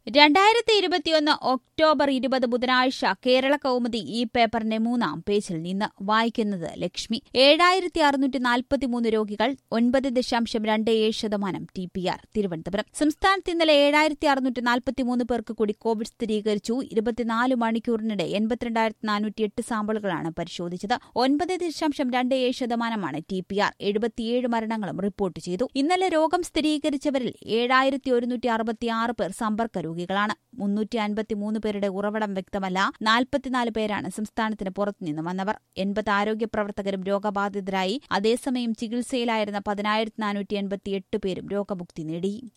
2021 October 20 ബുധനാഴ്ച കേരള കൗമുദി ഈ പേപ്പറിന്റെ 3-ാം പേജിൽ നിന്ന് വായിക്കുന്നത് ലക്ഷ്മി. 7643 രോഗികൾ 9.27% TPR. തിരുവനന്തപുരം. സംസ്ഥാനത്ത് ഇന്നലെ 7643 പേർക്ക് കൂടി കോവിഡ് സ്ഥിരീകരിച്ചു. 24 മണിക്കൂറിനിടെ 82,408 സാമ്പിളുകളാണ് പരിശോധിച്ചത്. 9.27% TPR. 77 മരണങ്ങളും റിപ്പോർട്ട് ചെയ്തു. ഇന്നലെ രോഗം സ്ഥിരീകരിച്ചവരിൽ 7166 പേർ സമ്പർക്ക രോഗികളാണ്. 353 പേരുടെ ഉറവിടം വ്യക്തമല്ല. 44 പേരാണ് സംസ്ഥാനത്തിന് പുറത്തുനിന്ന് വന്നവർ. 80 ആരോഗ്യ പ്രവർത്തകരും രോഗബാധിതരായി. അതേസമയം ചികിത്സയിലായിരുന്ന 10,488 പേരും രോഗമുക്തി നേടി.